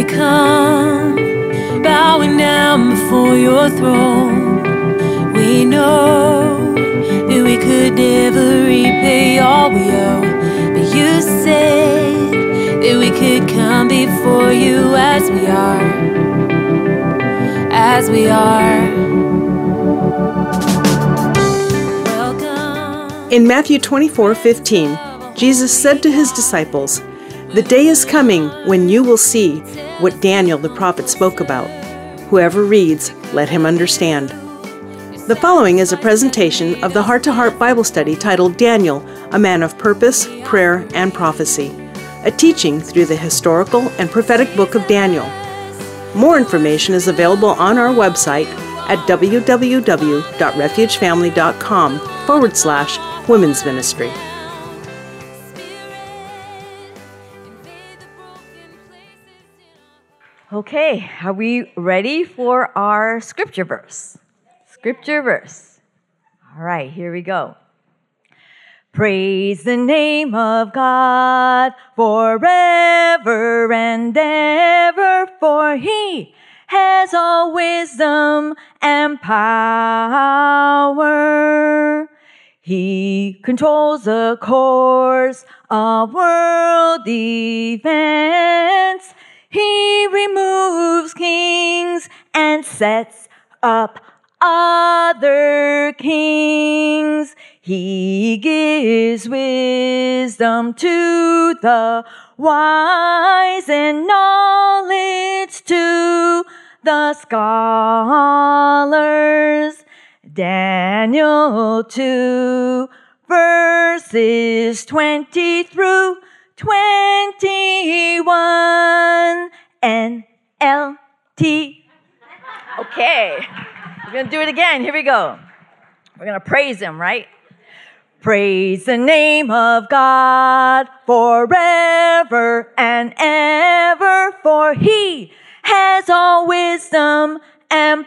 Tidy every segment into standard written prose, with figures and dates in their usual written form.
we come, bowing down before your throne. We know that we could never repay all we owe, but you said that we could come before you as we are, as we are. Welcome. In Matthew 24:15, Jesus said to his disciples, "The day is coming when you will see what Daniel the prophet spoke about. Whoever reads, let him understand." The following is a presentation of the Heart-to-Heart Bible study titled Daniel, a Man of Purpose, Prayer, and Prophecy, a teaching through the historical and prophetic book of Daniel. More information is available on our website at www.refugefamily.com/women's ministry. Okay, are we ready for our scripture verse? Scripture verse. All right, here we go. Praise the name of God forever and ever, for He has all wisdom and power. He controls the course of world events. He removes kings and sets up other kings. He gives wisdom to the wise and knowledge to the scholars. Daniel 2, verses 20 through 21. NLT. Okay, we're going to do it again. Here we go. We're going to praise Him, right? Praise the name of God forever and ever, for He has all wisdom and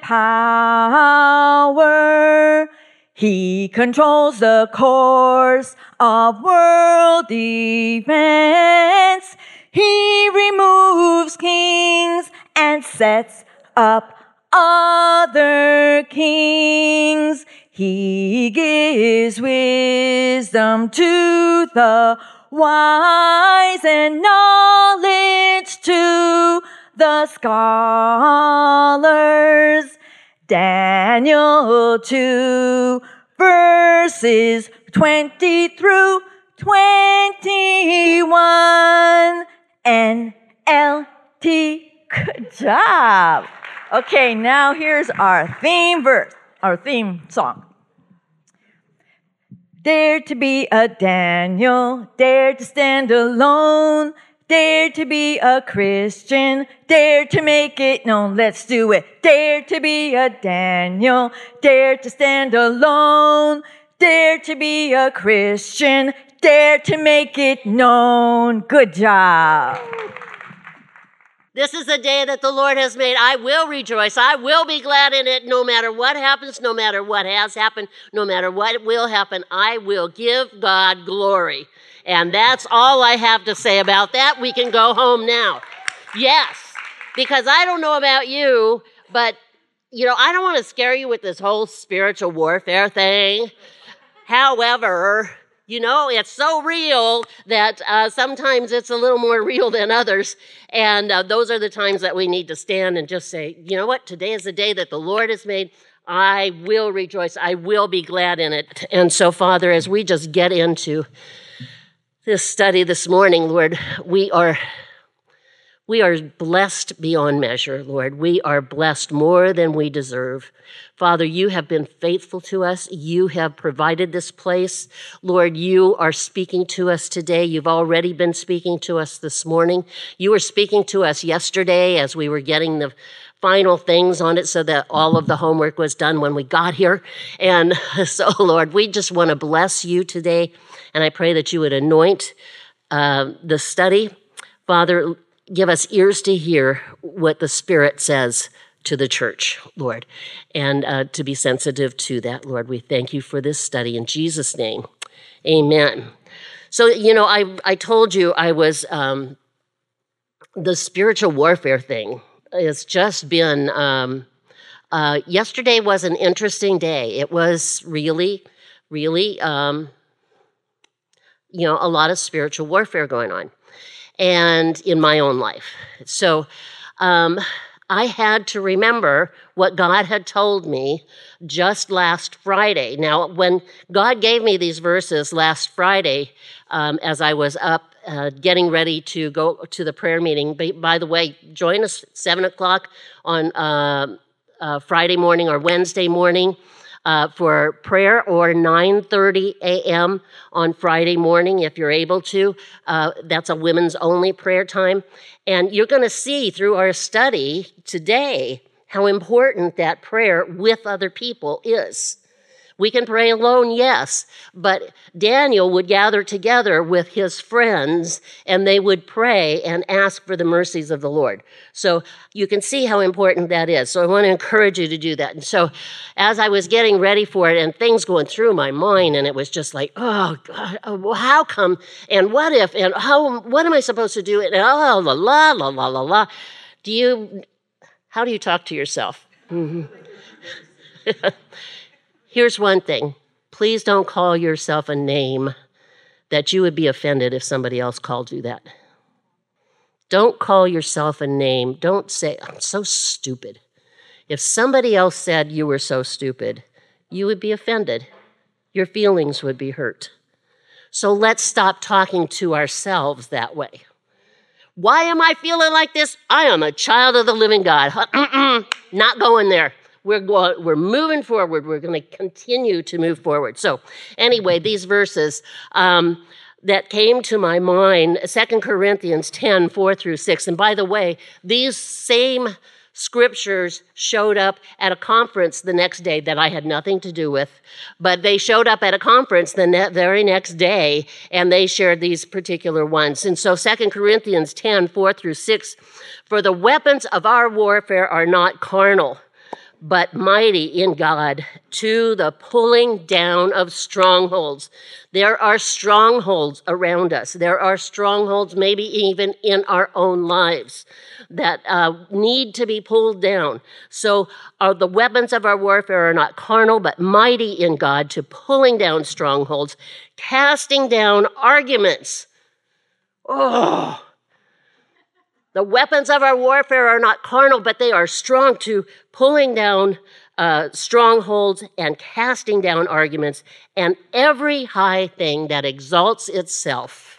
power. He controls the course of world events. He removes kings and sets up other kings. He gives wisdom to the wise and knowledge to the scholars. Daniel 2, verses 20 through 21. NLT. Good job. Okay, now here's our theme verse, our theme song. Dare to be a Daniel, dare to stand alone, dare to be a Christian, dare to make it known. Let's do it. Dare to be a Daniel, dare to stand alone, dare to be a Christian, dare to make it known. Good job. This is a day that the Lord has made. I will rejoice. I will be glad in it, no matter what happens, no matter what has happened, no matter what will happen. I will give God glory. And that's all I have to say about that. We can go home now. Yes, because I don't know about you, but, I don't want to scare you with this whole spiritual warfare thing. However, it's so real that sometimes it's a little more real than others. And those are the times that we need to stand and just say, you know what? Today is the day that the Lord has made. I will rejoice. I will be glad in it. And so, Father, as we just get into this study this morning, Lord, we are blessed beyond measure, Lord. We are blessed more than we deserve. Father, you have been faithful to us. You have provided this place. Lord, you are speaking to us today. You've already been speaking to us this morning. You were speaking to us yesterday as we were getting the final things on it so that all of the homework was done when we got here. And so, Lord, we just want to bless you today. And I pray that you would anoint the study. Father, give us ears to hear what the Spirit says to the church, Lord, and to be sensitive to that, Lord. We thank you for this study in Jesus' name. Amen. So, I told you I was the spiritual warfare thing has just been, yesterday was an interesting day. It was really, really, a lot of spiritual warfare going on, and in my own life. So I had to remember what God had told me just last Friday. Now, when God gave me these verses last Friday, as I was up getting ready to go to the prayer meeting, by the way, join us at 7 o'clock on Friday morning or Wednesday morning for prayer, or 9:30 a.m. on Friday morning if you're able to. That's a women's only prayer time. And you're going to see through our study today how important that prayer with other people is. We can pray alone, yes, but Daniel would gather together with his friends and they would pray and ask for the mercies of the Lord. So you can see how important that is. So I want to encourage you to do that. And so as I was getting ready for it and things going through my mind, and it was just like, oh, God, how come, and what if, and what am I supposed to do? And la, la, la, la, la, la, la. How do you talk to yourself? Mm-hmm. Here's one thing. Please don't call yourself a name that you would be offended if somebody else called you that. Don't call yourself a name. Don't say, I'm so stupid. If somebody else said you were so stupid, you would be offended. Your feelings would be hurt. So let's stop talking to ourselves that way. Why am I feeling like this? I am a child of the living God. Not going there. We're moving forward. We're going to continue to move forward. So anyway, these verses that came to my mind, 2 Corinthians 10, 4 through 6. And by the way, these same scriptures showed up at a conference the next day that I had nothing to do with, but they showed up at a conference the very next day, and they shared these particular ones. And so 2 Corinthians 10, 4 through 6, for the weapons of our warfare are not carnal, but mighty in God to the pulling down of strongholds. There are strongholds around us. There are strongholds maybe even in our own lives that need to be pulled down. So the weapons of our warfare are not carnal, but mighty in God to pulling down strongholds, casting down arguments. Oh, the weapons of our warfare are not carnal, but they are strong to pulling down strongholds and casting down arguments and every high thing that exalts itself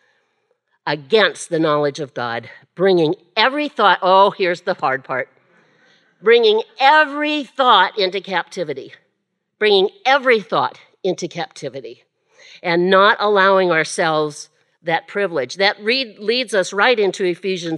against the knowledge of God, bringing every thought, here's the hard part, bringing every thought into captivity, bringing every thought into captivity, and not allowing ourselves that privilege. That leads us right into Ephesians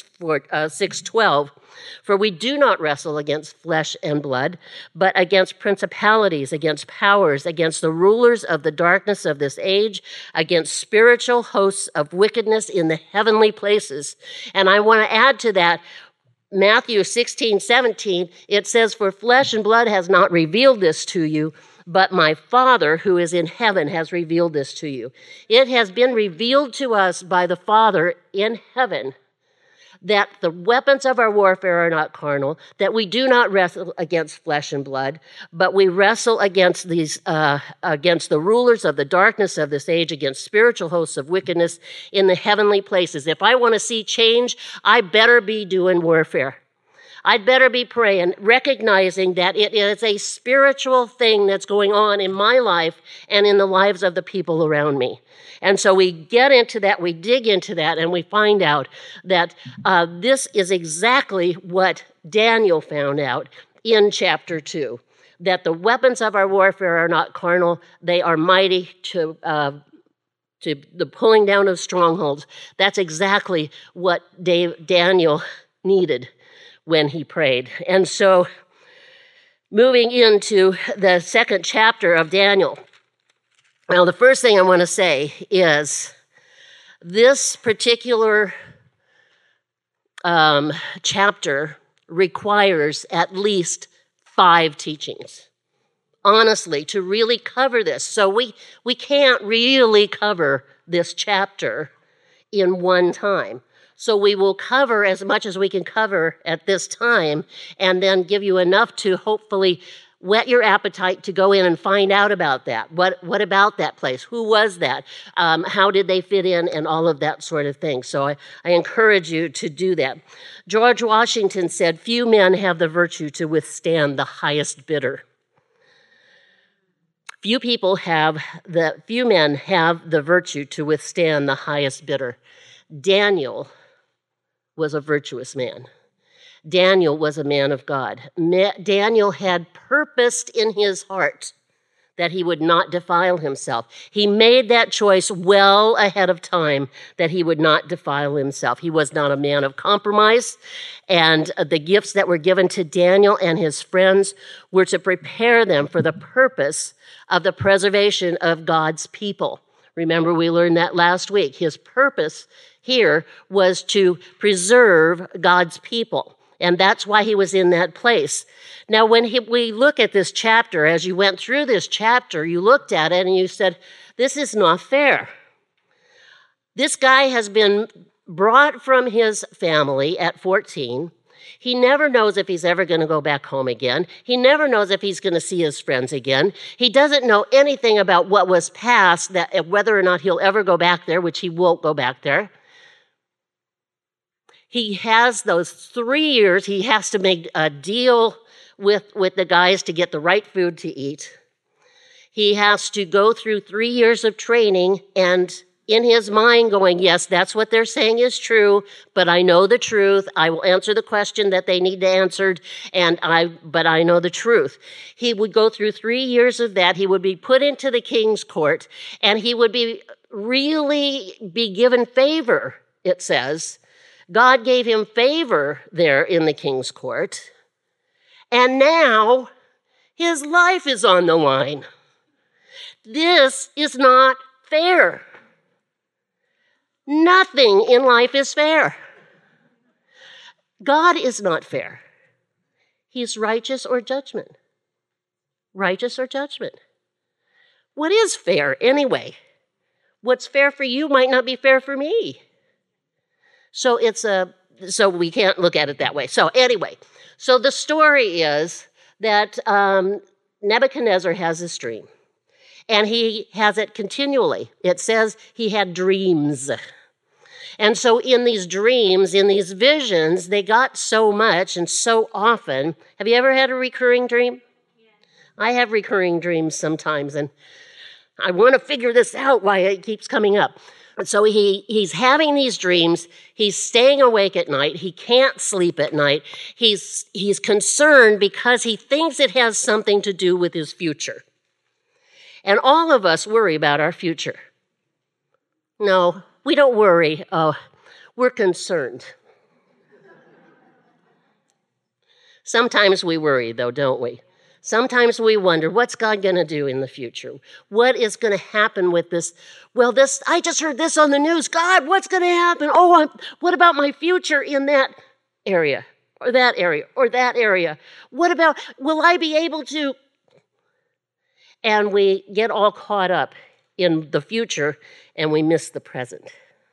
6:12. For we do not wrestle against flesh and blood, but against principalities, against powers, against the rulers of the darkness of this age, against spiritual hosts of wickedness in the heavenly places. And I want to add to that, Matthew 16:17, it says, for flesh and blood has not revealed this to you, but my Father who is in heaven has revealed this to you. It has been revealed to us by the Father in heaven that the weapons of our warfare are not carnal, that we do not wrestle against flesh and blood, but we wrestle against against the rulers of the darkness of this age, against spiritual hosts of wickedness in the heavenly places. If I want to see change, I better be doing warfare. I'd better be praying, recognizing that it is a spiritual thing that's going on in my life and in the lives of the people around me. And so we get into that, we dig into that, and we find out that this is exactly what Daniel found out in chapter 2, that the weapons of our warfare are not carnal, they are mighty to the pulling down of strongholds. That's exactly what Daniel needed when he prayed. And so moving into the second chapter of Daniel. Now, the first thing I want to say is this particular chapter requires at least 5 teachings, honestly, to really cover this. So we can't really cover this chapter in one time. So we will cover as much as we can cover at this time, and then give you enough to hopefully whet your appetite to go in and find out about that. What about that place? Who was that? How did they fit in? And all of that sort of thing. So I encourage you to do that. George Washington said, "Few men have the virtue to withstand the highest bidder." Few men have the virtue to withstand the highest bidder. Daniel was a virtuous man. Daniel was a man of God. Daniel had purposed in his heart that he would not defile himself. He made that choice well ahead of time that he would not defile himself. He was not a man of compromise, and the gifts that were given to Daniel and his friends were to prepare them for the purpose of the preservation of God's people. Remember, we learned that last week. His purpose here was to preserve God's people. And that's why he was in that place. Now, when we look at this chapter, as you went through this chapter, you looked at it and you said, this is not fair. This guy has been brought from his family at 14. He never knows if he's ever going to go back home again. He never knows if he's going to see his friends again. He doesn't know anything about what was past, that whether or not he'll ever go back there, which he won't go back there. He has those 3 years, he has to make a deal with the guys to get the right food to eat. He has to go through 3 years of training, and in his mind going, yes, that's what they're saying is true, but I know the truth. I will answer the question that they need to answer, but I know the truth. He would go through 3 years of that. He would be put into the king's court, and he would be given favor, it says. God gave him favor there in the king's court, and now his life is on the line. This is not fair. Nothing in life is fair. God is not fair. He's righteous or judgment. Righteous or judgment. What is fair anyway? What's fair for you might not be fair for me. So so we can't look at it that way. So anyway, so the story is that Nebuchadnezzar has this dream, and he has it continually. It says he had dreams. And so in these dreams, in these visions, they got so much and so often. Have you ever had a recurring dream? Yeah. I have recurring dreams sometimes, and I want to figure this out, why it keeps coming up. So he's having these dreams. He's staying awake at night. He can't sleep at night. He's concerned because he thinks it has something to do with his future. And all of us worry about our future. No, we don't worry. We're concerned. Sometimes we worry, though, don't we? Sometimes we wonder, what's God going to do in the future? What is going to happen with this? Well, I just heard this on the news. God, what's going to happen? What about my future in that area, or that area, or that area? What about, will I be able to? And we get all caught up in the future, and we miss the present.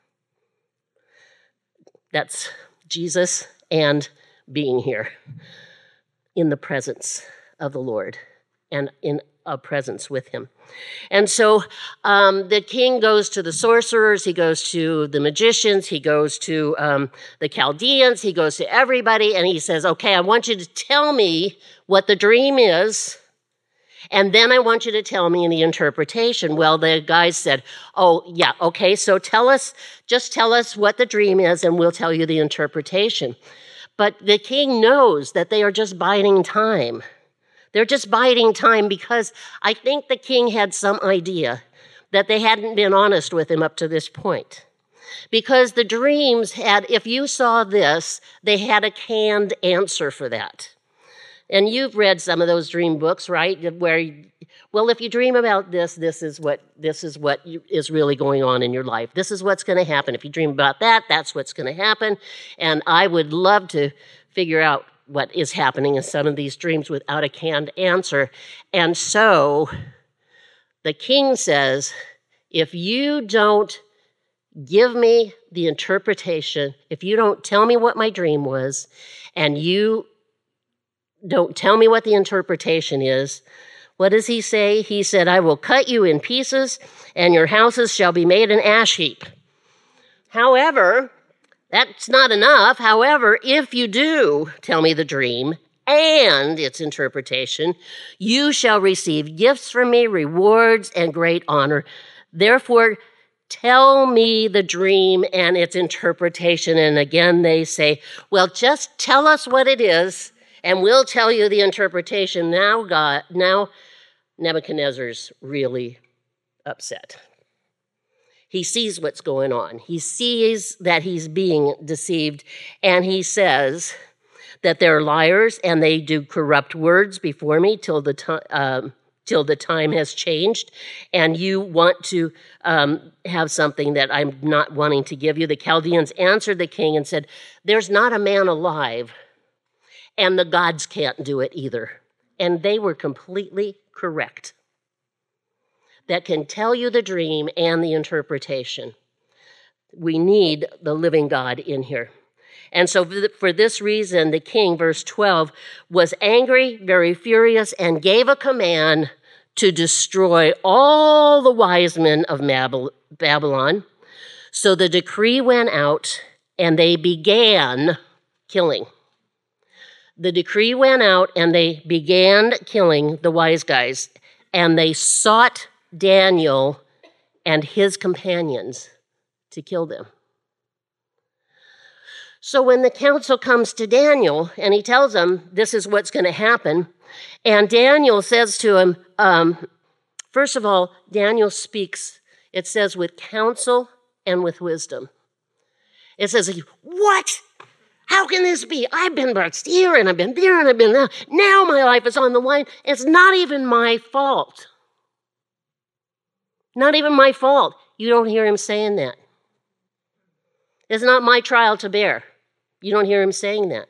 That's Jesus and being here in the presence of the Lord and in a presence with him. And so the king goes to the sorcerers, he goes to the magicians, he goes to the Chaldeans, he goes to everybody, and he says, okay, I want you to tell me what the dream is, and then I want you to tell me the interpretation. Well, the guys said, oh, yeah, okay, so just tell us what the dream is, and we'll tell you the interpretation. But the king knows that they are just biding time. They're just biding time because I think the king had some idea that they hadn't been honest with him up to this point. Because the dreams had, if you saw this, they had a canned answer for that. And you've read some of those dream books, right? Where, well, if you dream about this, this is what is really going on in your life. This is what's going to happen. If you dream about that, that's what's going to happen. And I would love to figure out what is happening in some of these dreams without a canned answer. And so the king says, if you don't give me the interpretation. If you don't tell me what my dream was, and you don't tell me what the interpretation is, what does he say? He said, I will cut you in pieces, and your houses shall be made an ash heap. However, that's not enough. However, if you do tell me the dream and its interpretation, you shall receive gifts from me, rewards, and great honor. Therefore, tell me the dream and its interpretation. And again, they say, well, just tell us what it is, and we'll tell you the interpretation. Now Nebuchadnezzar's really upset. He sees what's going on. He sees that he's being deceived, and he says that they're liars and they do corrupt words before me till the time has changed, and you want to have something that I'm not wanting to give you. The Chaldeans answered the king and said, there's not a man alive, and the gods can't do it either. And they were completely correct. That can tell you the dream and the interpretation. We need the living God in here. And so for this reason, the king, verse 12, was angry, very furious, and gave a command to destroy all the wise men of Babylon. So the decree went out, and they began killing. The decree went out, and they began killing the wise guys, and they sought Daniel and his companions to kill them. So when the council comes to Daniel, and he tells them this is what's going to happen, and Daniel says to him, first of all, Daniel speaks, it says, with counsel and with wisdom. It says, what? How can this be? I've been here, and I've been there, and I've been there. Now my life is on the line. It's not even my fault. Not even my fault. You don't hear him saying that. It's not my trial to bear. You don't hear him saying that.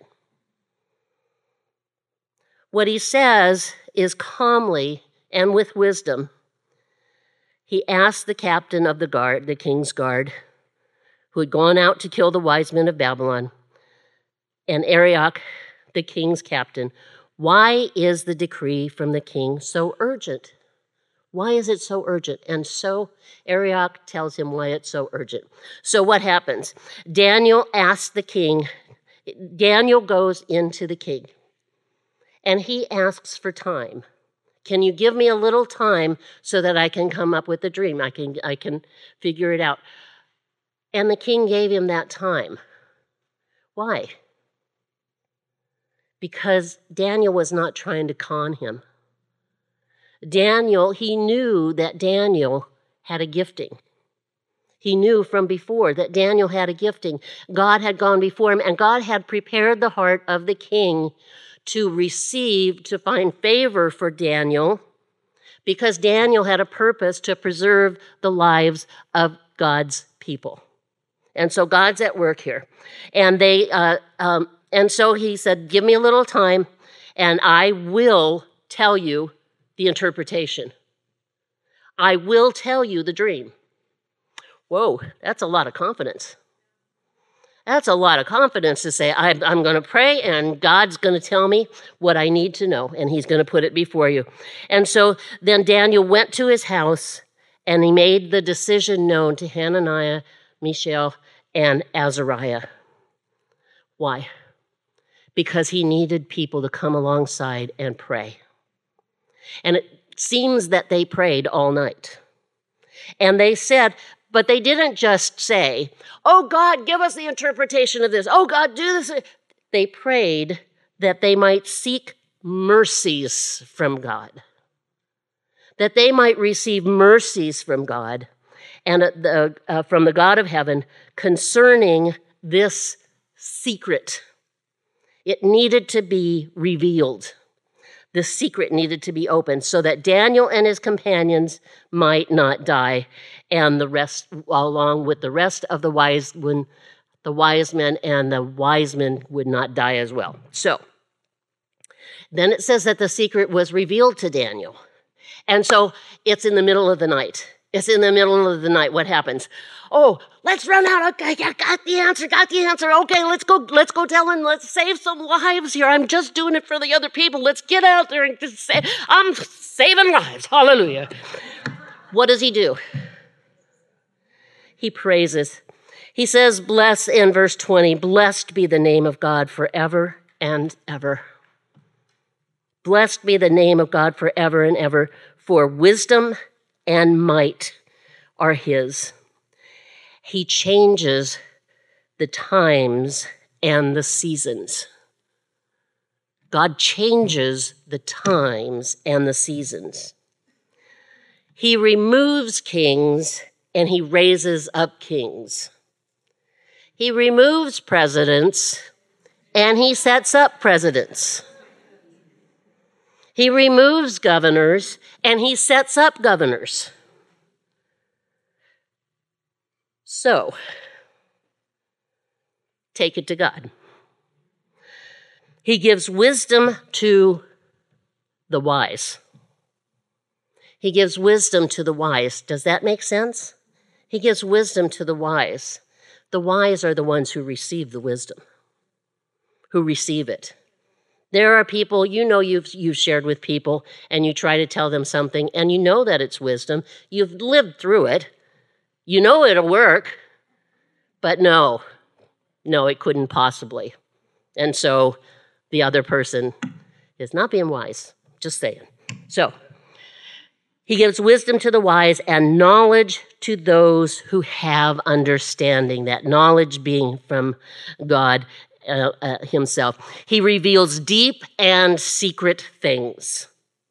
What he says is calmly and with wisdom. He asked the captain of the guard, the king's guard, who had gone out to kill the wise men of Babylon, and Arioch, the king's captain, why is the decree from the king so urgent? Why is it so urgent? And so Arioch tells him why it's so urgent. So what happens? Daniel asks the king, Daniel goes into the king, and he asks for time. Can you give me a little time so that I can come up with a dream? I can figure it out. And the king gave him that time. Why? Because Daniel was not trying to con him. He knew that Daniel had a gifting. He knew from before that Daniel had a gifting. God had gone before him, and God had prepared the heart of the king to find favor for Daniel, because Daniel had a purpose to preserve the lives of God's people. And so God's at work here. And and so he said, give me a little time, and I will tell you the interpretation. I will tell you the dream. Whoa, that's a lot of confidence. That's a lot of confidence to say, I'm going to pray, and God's going to tell me what I need to know, and he's going to put it before you. And so then Daniel went to his house, and he made the decision known to Hananiah, Mishael, and Azariah. Why? Because he needed people to come alongside and pray. And it seems that they prayed all night. And they said, but they didn't just say, oh, God, give us the interpretation of this. Oh, God, do this. They prayed that they might seek mercies from God, that they might receive mercies from God and from the God of heaven concerning this secret. It needed to be revealed. The secret needed to be opened so that Daniel and his companions might not die, and the rest, along with the rest of the wise men and the wise men would not die as well. So then it says that the secret was revealed to Daniel. And so it's in the middle of the night, It's in the middle of the night. What happens? Oh, let's run out. Okay, I got the answer. Okay, let's go tell him. Let's save some lives here. I'm just doing it for the other people. Let's get out there and just say, I'm saving lives. Hallelujah. What does he do? He praises. He says, bless in verse 20, blessed be the name of God forever and ever. Blessed be the name of God forever and ever, for wisdom and might are his. He changes the times and the seasons. God changes the times and the seasons. He removes kings and he raises up kings. He removes presidents and he sets up presidents. He removes governors and he sets up governors. So, take it to God. He gives wisdom to the wise. He gives wisdom to the wise. Does that make sense? He gives wisdom to the wise. The wise are the ones who receive the wisdom, who receive it. There are people, you've shared with people, and you try to tell them something, and you know that it's wisdom. You've lived through it. You know it'll work, but no, it couldn't possibly. And so the other person is not being wise, just saying. So he gives wisdom to the wise and knowledge to those who have understanding, that knowledge being from God himself. He reveals deep and secret things.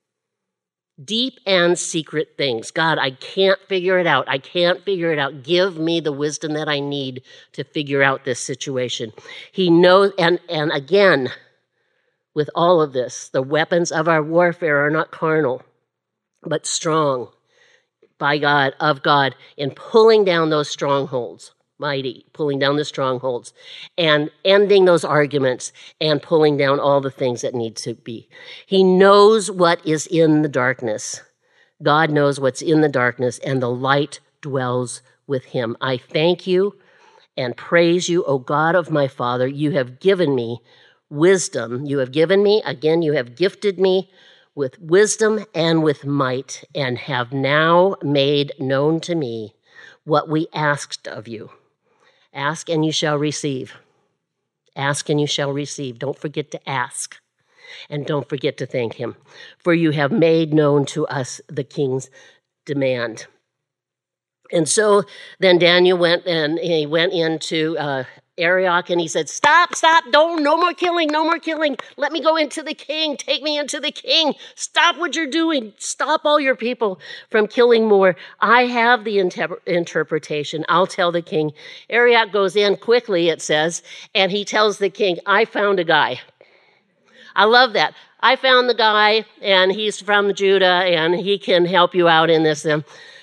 Deep and secret things. God, I can't figure it out. Give me the wisdom that I need to figure out this situation. He knows, and again, with all of this, the weapons of our warfare are not carnal, but strong by God, of God, in pulling down those strongholds. Mighty, pulling down the strongholds and ending those arguments and pulling down all the things that need to be. He knows what is in the darkness. God knows what's in the darkness, and the light dwells with him. I thank you and praise you, O God of my Father. You have given me wisdom. You have gifted me with wisdom and with might, and have now made known to me what we asked of you. Ask and you shall receive. Ask and you shall receive. Don't forget to ask. And don't forget to thank him. For you have made known to us the king's demand. And so then Daniel went into Arioch, and he said, stop, no more killing. Let me go into the king. Take me into the king. Stop what you're doing. Stop all your people from killing more. I have the interpretation. I'll tell the king. Arioch goes in quickly, it says, and he tells the king, I found a guy. I love that. I found the guy, and he's from Judah, and he can help you out in this.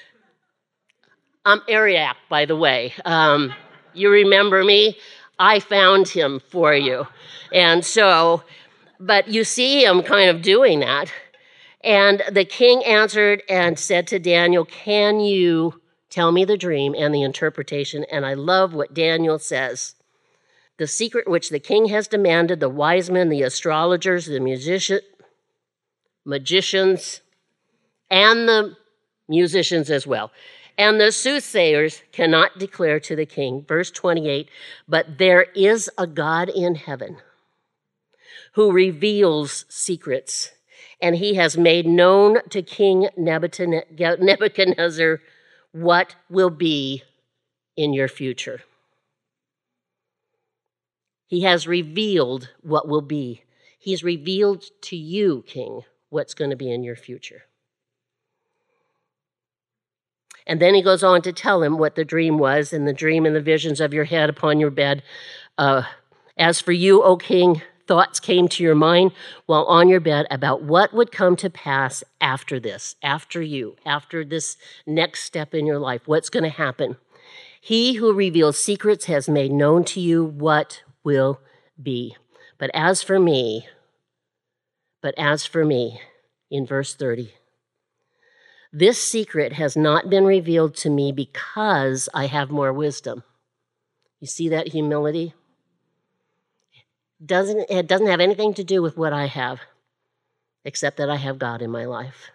I'm Arioch, by the way. You remember me? I found him for you. And so, but you see him kind of doing that. And the king answered and said to Daniel, can you tell me the dream and the interpretation? And I love what Daniel says. The secret which the king has demanded, the wise men, the astrologers, the magicians, and the musicians as well. And the soothsayers cannot declare to the king. Verse 28, but there is a God in heaven who reveals secrets, and he has made known to King Nebuchadnezzar what will be in your future. He has revealed what will be. He's revealed to you, king, what's going to be in your future. And then he goes on to tell him what the dream was, and the dream and the visions of your head upon your bed. As for you, O king, thoughts came to your mind while on your bed about what would come to pass after this, after this next step in your life. What's going to happen? He who reveals secrets has made known to you what will be. But as for me, in verse 30, This secret has not been revealed to me because I have more wisdom. You see that humility? It doesn't have anything to do with what I have, except that I have God in my life.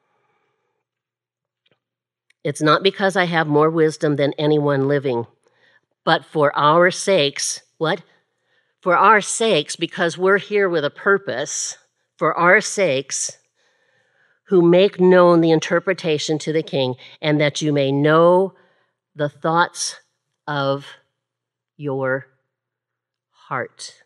It's not because I have more wisdom than anyone living, but for our sakes, what? For our sakes, because we're here with a purpose, for our sakes, who make known the interpretation to the king, and that you may know the thoughts of your heart.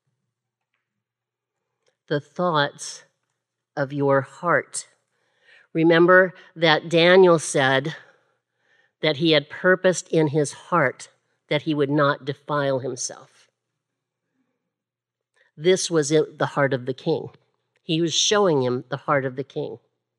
The thoughts of your heart. Remember that Daniel said that he had purposed in his heart that he would not defile himself. This was the heart of the king. He was showing him the heart of the king.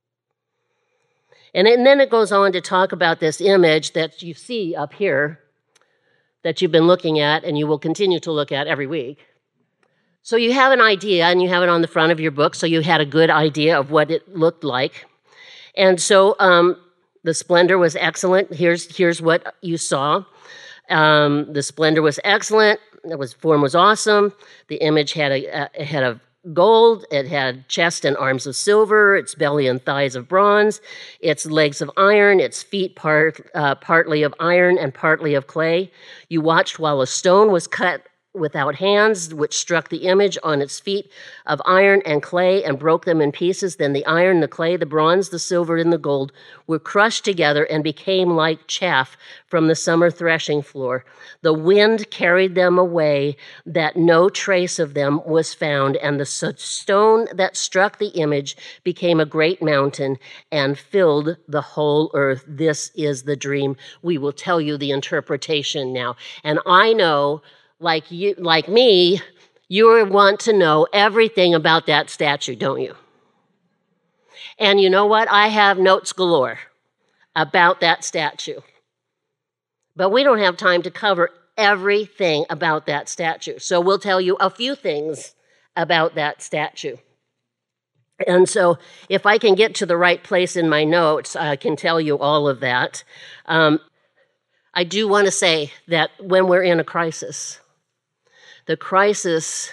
And then it goes on to talk about this image that you see up here that you've been looking at and you will continue to look at every week. So you have an idea, and you have it on the front of your book, so you had a good idea of what it looked like. And so the splendor was excellent. Here's what you saw. The splendor was excellent. Form was awesome. The image had a gold. It had chest and arms of silver, its belly and thighs of bronze, its legs of iron, its feet partly of iron and partly of clay. You watched while a stone was cut without hands, which struck the image on its feet of iron and clay and broke them in pieces. Then the iron, the clay, the bronze, the silver, and the gold were crushed together and became like chaff from the summer threshing floor. The wind carried them away, that no trace of them was found, and the stone that struck the image became a great mountain and filled the whole earth. This is the dream. We will tell you the interpretation now. And I know, like me, you want to know everything about that statue, don't you? And you know what? I have notes galore about that statue. But we don't have time to cover everything about that statue. So we'll tell you a few things about that statue. And so if I can get to the right place in my notes, I can tell you all of that. I do want to say that when we're in a crisis, the crisis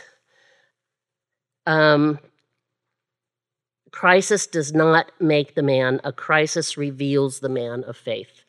does not make the man. A crisis reveals the man of faith.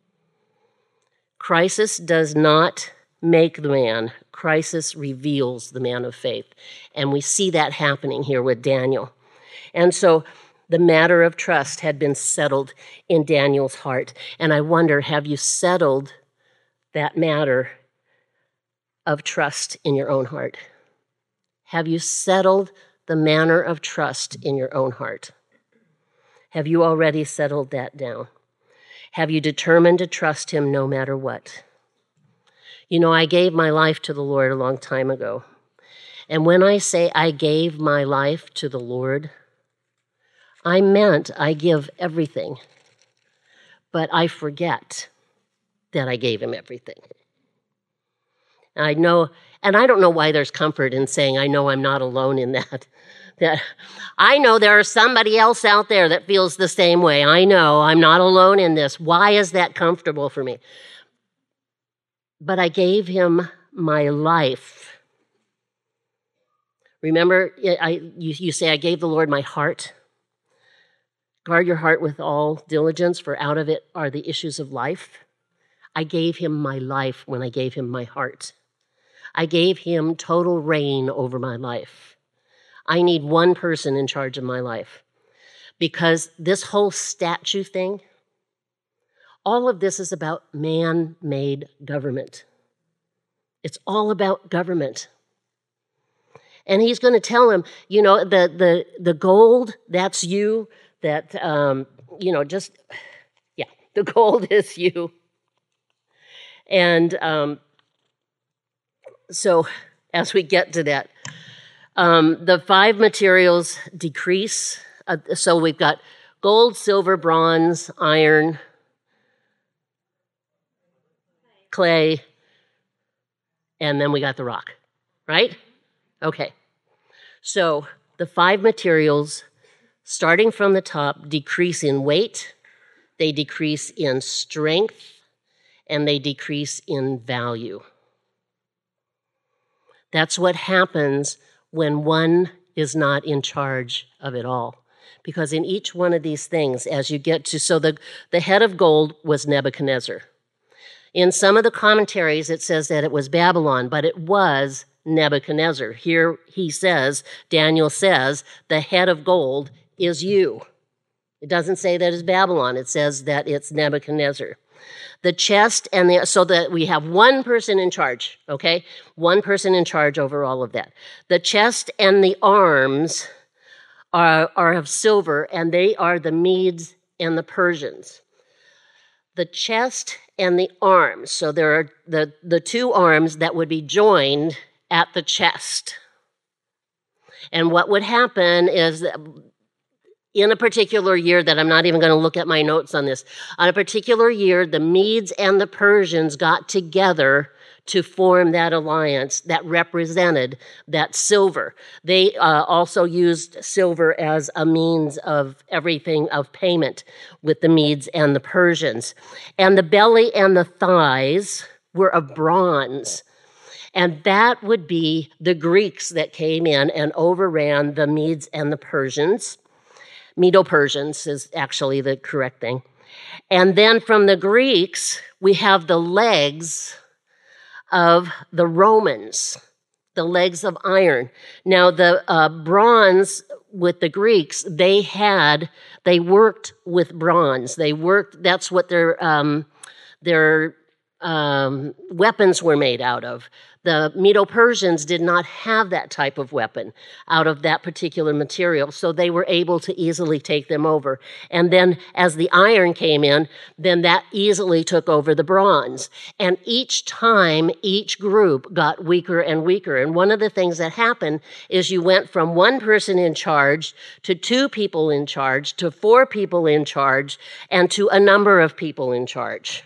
Crisis does not make the man. Crisis reveals the man of faith. And we see that happening here with Daniel. And so the matter of trust had been settled in Daniel's heart. And I wonder, have you settled that matter of trust in your own heart? Have you settled the manner of trust in your own heart? Have you already settled that down? Have you determined to trust him no matter what? You know, I gave my life to the Lord a long time ago. And when I say I gave my life to the Lord, I meant I give everything. But I forget that I gave him everything. I know, and I don't know why there's comfort in saying, I know I'm not alone in that. That I know there is somebody else out there that feels the same way. I know I'm not alone in this. Why is that comfortable for me? But I gave him my life. Remember, you say, I gave the Lord my heart. Guard your heart with all diligence, for out of it are the issues of life. I gave him my life when I gave him my heart. I gave him total reign over my life. I need one person in charge of my life. Because this whole statue thing, all of this is about man-made government. It's all about government. And he's going to tell him, you know, the gold, that's you. That, the gold is you. And so as we get to that, the 5 materials decrease. So we've got gold, silver, bronze, iron, clay, and then we got the rock, right? Okay. So the 5 materials, starting from the top, decrease in weight, they decrease in strength, and they decrease in value. That's what happens when one is not in charge of it all. Because in each one of these things, as you get to, so the head of gold was Nebuchadnezzar. In some of the commentaries, it says that it was Babylon, but it was Nebuchadnezzar. Here he says, Daniel says, the head of gold is you. It doesn't say that it's Babylon. It says that it's Nebuchadnezzar. The chest so that we have one person in charge, okay? One person in charge over all of that. The chest and the arms are of silver, and they are the Medes and the Persians. The chest and the arms, so there are the two arms that would be joined at the chest. And what would happen is that in a particular year, that I'm not even going to look at my notes on this, on a particular year, the Medes and the Persians got together to form that alliance that represented that silver. They also used silver as a means of everything of payment with the Medes and the Persians. And the belly and the thighs were of bronze. And that would be the Greeks that came in and overran the Medes and the Persians. Medo-Persians is actually the correct thing. And then from the Greeks, we have the legs of the Romans, the legs of iron. Now, the bronze with the Greeks, they worked with bronze. That's what their weapons were made out of. The Medo-Persians did not have that type of weapon out of that particular material, so they were able to easily take them over. And then as the iron came in, then that easily took over the bronze. And each time, each group got weaker and weaker. And one of the things that happened is you went from one person in charge to 2 people in charge to 4 people in charge and to a number of people in charge.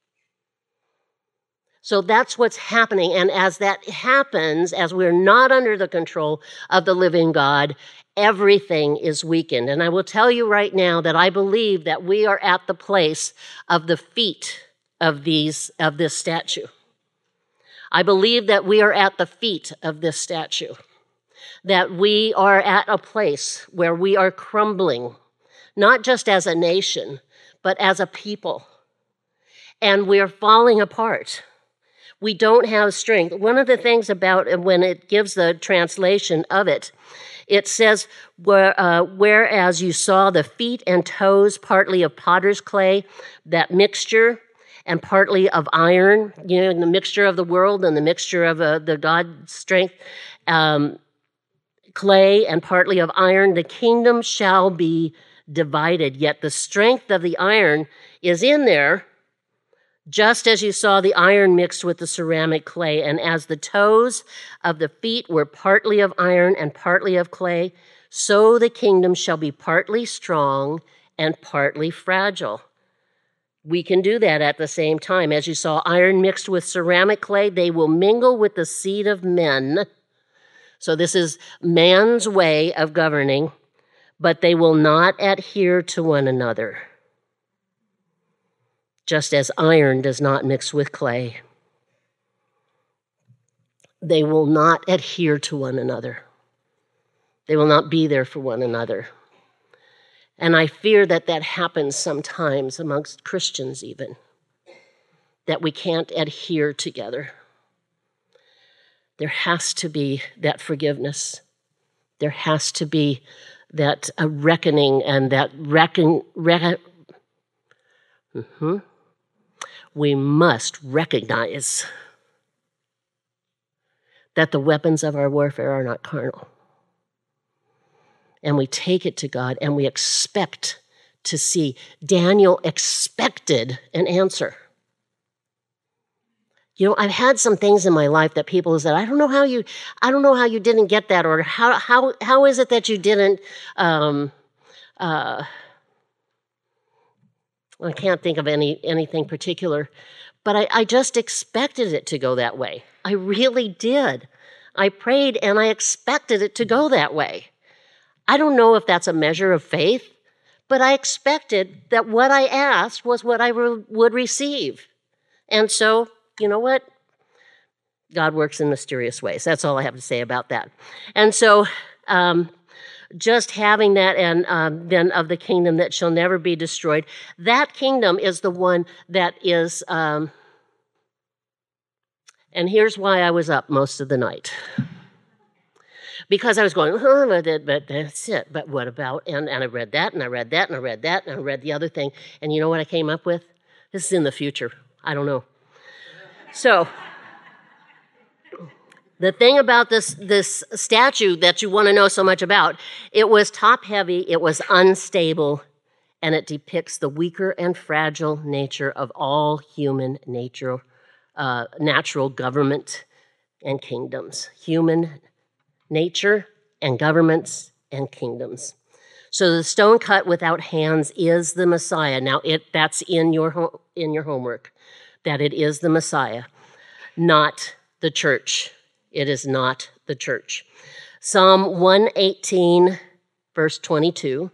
So that's what's happening. And as that happens, as we're not under the control of the living God, everything is weakened. And I will tell you right now that I believe that we are at the place of the feet of this statue. I believe that we are at the feet of this statue. That we are at a place where we are crumbling, not just as a nation, but as a people. And we are falling apart. We don't have strength. One of the things about when it gives the translation of it, it says, whereas you saw the feet and toes partly of potter's clay, that mixture, and partly of iron, the mixture of the world and the mixture of the God's strength, clay and partly of iron, the kingdom shall be divided. Yet the strength of the iron is in there, just as you saw the iron mixed with the ceramic clay, and as the toes of the feet were partly of iron and partly of clay, so the kingdom shall be partly strong and partly fragile. We can do that at the same time. As you saw iron mixed with ceramic clay, they will mingle with the seed of men. So this is man's way of governing, but they will not adhere to one another. Just as iron does not mix with clay. They will not adhere to one another. They will not be there for one another. And I fear that happens sometimes amongst Christians even, that we can't adhere together. There has to be that forgiveness. There has to be that reckoning and that we must recognize that the weapons of our warfare are not carnal. And we take it to God and we expect to see. Daniel expected an answer. I've had some things in my life that people have said, I don't know how you didn't get that, or how is it that you didn't I can't think of anything particular, but I just expected it to go that way. I really did. I prayed and I expected it to go that way. I don't know if that's a measure of faith, but I expected that what I asked was what I would receive. And so, you know what? God works in mysterious ways. That's all I have to say about that. And so just having that, and then of the kingdom that shall never be destroyed, that kingdom is the one that is, and here's why I was up most of the night. Because I was going, but that's it. But what about, and I read that, and I read that, and I read that, and I read the other thing. And you know what I came up with? This is in the future. I don't know. So the thing about this statue that you want to know so much about, it was top-heavy, it was unstable, and it depicts the weaker and fragile nature of all human nature, natural government and kingdoms. Human nature and governments and kingdoms. So the stone cut without hands is the Messiah. Now that's in your homework, that it is the Messiah, not the church. It is not the church. Psalm 118, verse 22.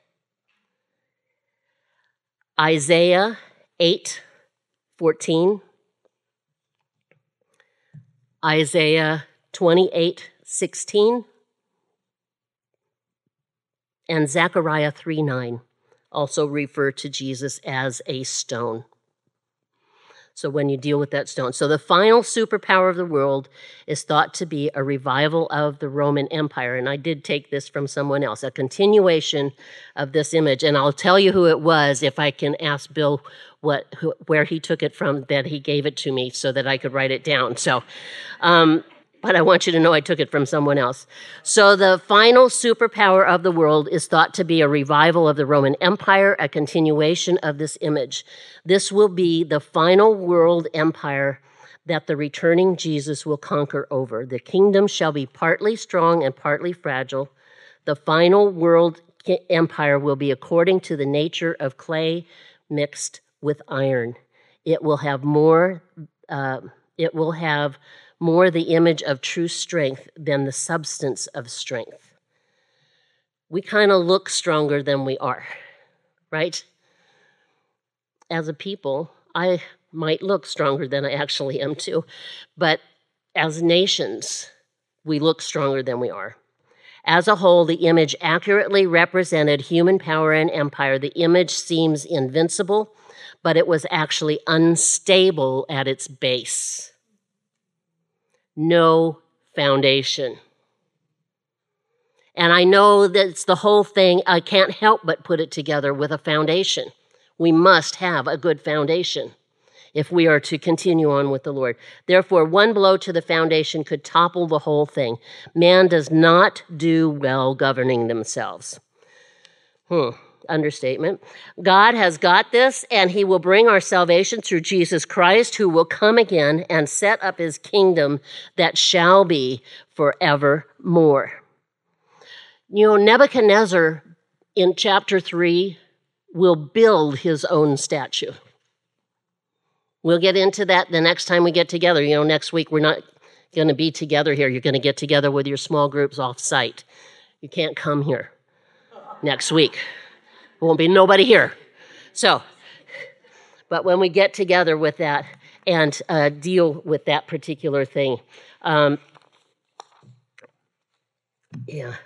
Isaiah 8:14. Isaiah 28:16. And Zechariah 3:9 also refer to Jesus as a stone. So when you deal with that stone. So the final superpower of the world is thought to be a revival of the Roman Empire. And I did take this from someone else, a continuation of this image. And I'll tell you who it was if I can ask Bill where he took it from, that he gave it to me so that I could write it down. So, but I want you to know I took it from someone else. So the final superpower of the world is thought to be a revival of the Roman Empire, a continuation of this image. This will be the final world empire that the returning Jesus will conquer over. The kingdom shall be partly strong and partly fragile. The final world empire will be according to the nature of clay mixed with iron. It will have more the image of true strength than the substance of strength. We kind of look stronger than we are, right? As a people, I might look stronger than I actually am too, but as nations, we look stronger than we are. As a whole, the image accurately represented human power and empire. The image seems invincible, but it was actually unstable at its base. No foundation. And I know that it's the whole thing. I can't help but put it together with a foundation. We must have a good foundation if we are to continue on with the Lord. Therefore, one blow to the foundation could topple the whole thing. Man does not do well governing themselves. Understatement. God has got this, and he will bring our salvation through Jesus Christ, who will come again and set up his kingdom that shall be forevermore. You know, Nebuchadnezzar in chapter 3 will build his own statue. We'll get into that the next time we get together. You know, next week we're not going to be together here. You're going to get together with your small groups off-site. You can't come here next week. There won't be nobody here. So, but when we get together with that and deal with that particular thing, yeah.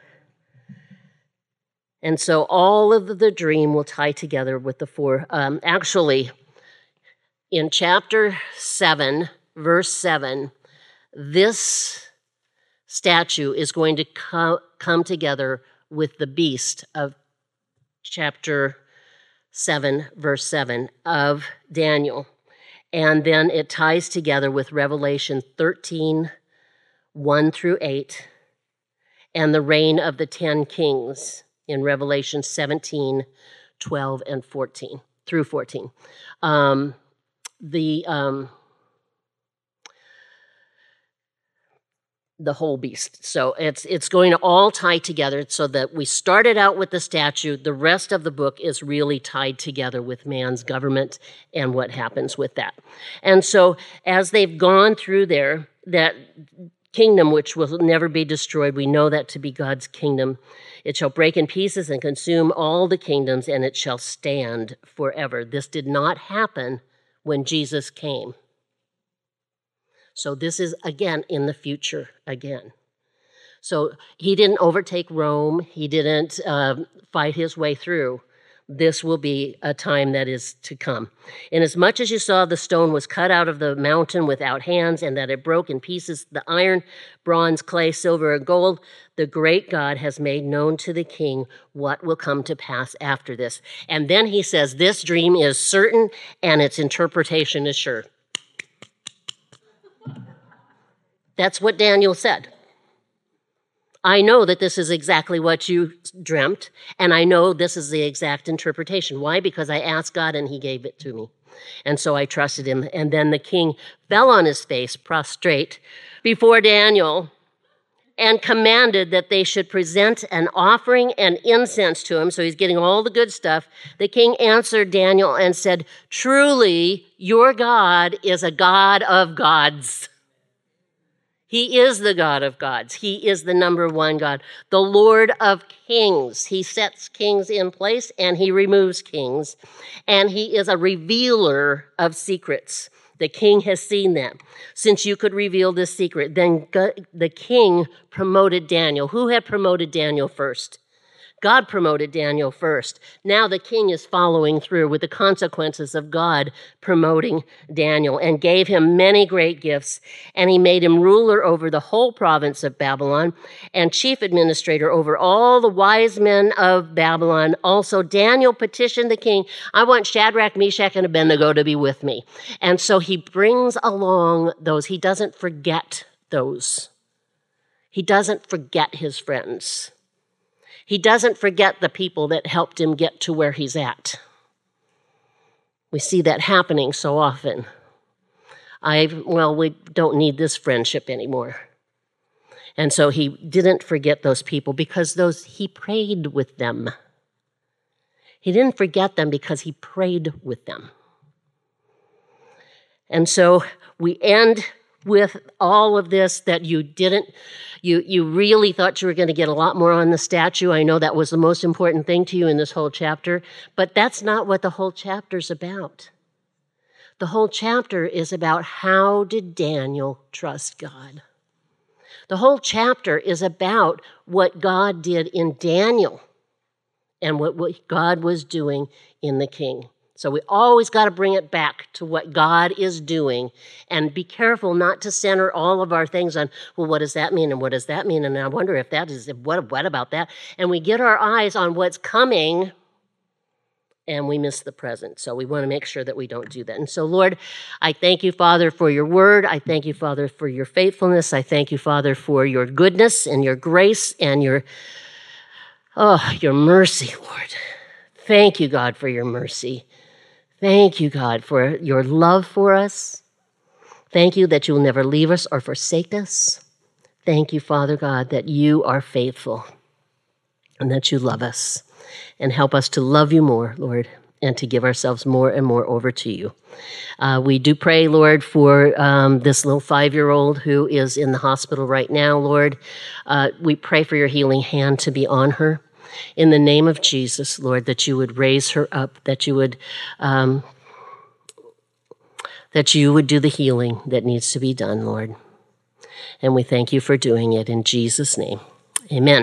And so all of the dream will tie together with the four. Actually, in chapter 7, verse 7, this statue is going to come together with the beast of chapter 7, verse 7 of Daniel. And then it ties together with Revelation 13, 1 through 8, and the reign of the 10 kings in Revelation 17, 12, and 14, through 14. The whole beast. So it's going to all tie together so that we started out with the statue. The rest of the book is really tied together with man's government and what happens with that. And so as they've gone through there, that kingdom which will never be destroyed. We know that to be God's kingdom. It shall break in pieces and consume all the kingdoms, and it shall stand forever. This did not happen when Jesus came. So this is, again, in the future again. So he didn't overtake Rome. He didn't fight his way through. This will be a time that is to come. Inasmuch as you saw the stone was cut out of the mountain without hands, and that it broke in pieces the iron, bronze, clay, silver, and gold, the great God has made known to the king what will come to pass after this. And then he says, this dream is certain and its interpretation is sure. That's what Daniel said. I know that this is exactly what you dreamt, and I know this is the exact interpretation. Why? Because I asked God and he gave it to me. And so I trusted him. And then the king fell on his face, prostrate, before Daniel, and commanded that they should present an offering and incense to him. So he's getting all the good stuff. The king answered Daniel and said, truly, your God is a God of gods. He is the God of gods. He is the number one God, the Lord of kings. He sets kings in place and he removes kings. And he is a revealer of secrets. The king has seen that. Since you could reveal this secret, then the king promoted Daniel. Who had promoted Daniel first? God promoted Daniel first. Now the king is following through with the consequences of God promoting Daniel, and gave him many great gifts. And he made him ruler over the whole province of Babylon and chief administrator over all the wise men of Babylon. Also Daniel petitioned the king, I want Shadrach, Meshach, and Abednego to be with me. And so he brings along those. He doesn't forget those. He doesn't forget his friends. He doesn't forget the people that helped him get to where he's at. We see that happening so often. We don't need this friendship anymore. And so he didn't forget those people because he prayed with them. He didn't forget them because he prayed with them. And so we end with all of this that you really thought you were going to get a lot more on the statue. I know that was the most important thing to you in this whole chapter, but that's not what the whole chapter's about. The whole chapter is about how did Daniel trust God. The whole chapter is about what God did in Daniel and what God was doing in the king. So we always got to bring it back to what God is doing and be careful not to center all of our things on, well, what does that mean and what does that mean? And I wonder if that is, what about that? And we get our eyes on what's coming and we miss the present. So we want to make sure that we don't do that. And so, Lord, I thank you, Father, for your word. I thank you, Father, for your faithfulness. I thank you, Father, for your goodness and your grace and your mercy, Lord. Thank you, God, for your mercy. Thank you, God, for your love for us. Thank you that you will never leave us or forsake us. Thank you, Father God, that you are faithful and that you love us. And help us to love you more, Lord, and to give ourselves more and more over to you. We do pray, Lord, for this little 5-year-old who is in the hospital right now, Lord. We pray for your healing hand to be on her. In the name of Jesus, Lord, that you would raise her up, that you would do the healing that needs to be done, Lord. And we thank you for doing it in Jesus' name. Amen.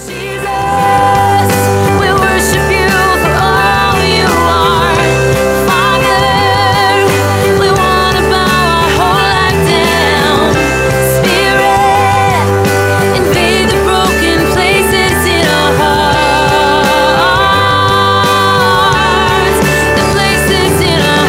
We worship you for all you are, Father. We want to bow our whole life down. Spirit, invade the broken places in our hearts, the places in our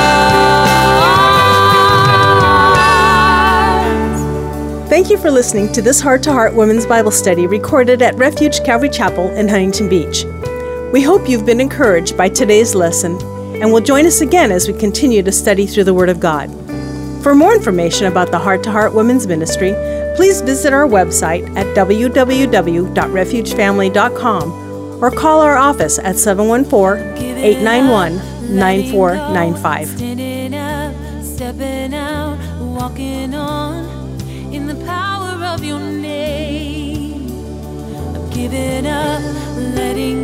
hearts. Thank you for listening to this Heart to Heart Women's Bible Study recorded at Refuge Calvary Chapel in Huntington Beach. We hope you've been encouraged by today's lesson and will join us again as we continue to study through the Word of God. For more information about the Heart to Heart Women's Ministry, please visit our website at www.refugefamily.com or call our office at 714-891-9495. Standing up, stepping out, walking on in the power letting